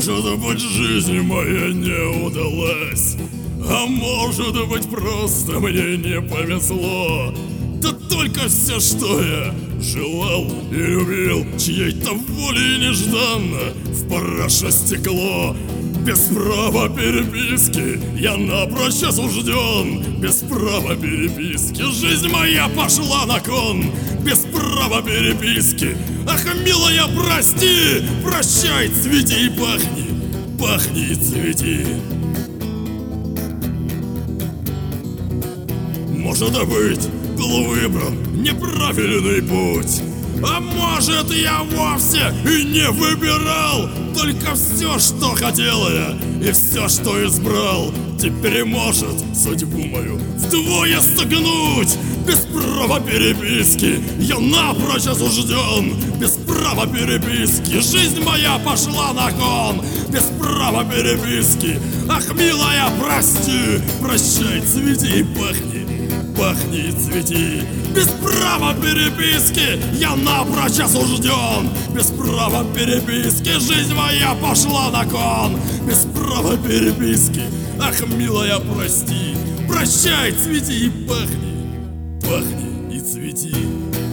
Может быть, жизнь моя не удалась, а может быть, просто мне не повезло. Да только все, что я желал и любил, чьей-то воли нежданно в параше стекло. Без права переписки я напрочь осужден. Без права переписки жизнь моя пошла на кон. Без права переписки, ах, милая, прости. Прощай, цвети и пахни, пахни и цвети. Может быть, был выбран неправильный путь, а может, я вовсе и не выбирал. Только все, что хотел я, и все, что избрал, теперь может судьбу мою вдвое согнуть. Без права переписки я напрочь осужден. Без права переписки жизнь моя пошла на кон. Без права переписки, ах, милая, прости. Прощай, цвети и пахни, пахни и цвети. Без права переписки я напрочь осужден. Без права переписки жизнь моя пошла на кон. Без права переписки, ах, милая, прости. Прощай, цвети и пахни, пахни и цвети.